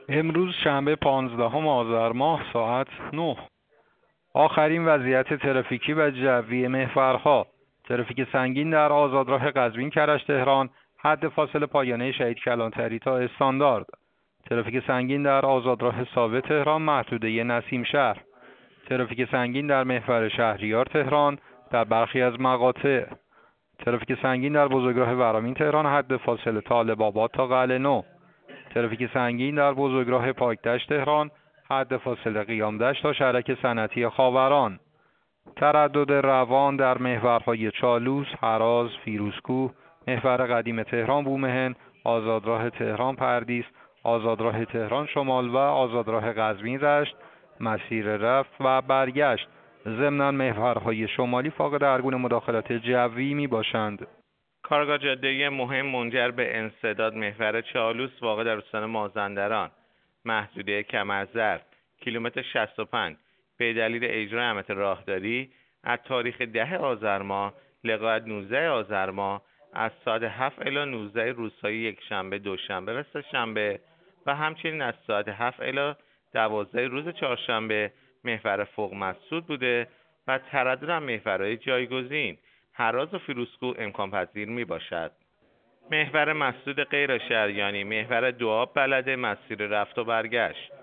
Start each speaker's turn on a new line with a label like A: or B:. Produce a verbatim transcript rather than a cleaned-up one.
A: امروز شنبه پانزدهم آذر ماه ساعت نه. آخرین وضعیت ترافیکی و جوی محورها: ترافیک سنگین در آزادراه قزوین کرج تهران، حد فاصله پایانه شهید کلانتری تا استاندارد. ترافیک سنگین در آزادراه ساوه تهران، محدوده نسیم شهر. ترافیک سنگین در محور شهریار تهران در برخی از مقاطع. ترافیک سنگین در بزرگراه ورامین تهران، حد فاصله طالب آباد تا قلعه نو. ترافیک سنگین در بزرگراه پاکدشت تهران، حد فاصله قیامدشت تا شهرک صنعتی خاوران. تردد روان در محورهای چالوس، هراز، فیروزکوه، محور قدیم تهران بومهن، آزادراه تهران پردیس، آزادراه تهران شمال و آزادراه قزوین رشت، مسیر رفت و برگشت. ضمناً محورهای شمالی فاقد هرگونه مداخلات جوی می باشند.
B: کارگاه جاده مهم منجر به انسداد محور چالوس واقع در استان مازندران، محدوده کمرزرد، کیلومتر شصت و پنج، به دلیل اجرای احمد راهداری از تاریخ ده آذر ماه لغایت نوزده آذر ماه از ساعت هفت الی نوزده روزهای یکشنبه، دوشنبه و سه‌شنبه و همچنین از ساعت هفت الی دوازده روز چهارشنبه محور فوق مسدود بوده و تردد در محورهای جایگزین هراز و فیروزکوه امکان پذیر می باشد. محور مسدود غیر شهریانی: محور دوآب بلده، مسیر رفت و برگشت.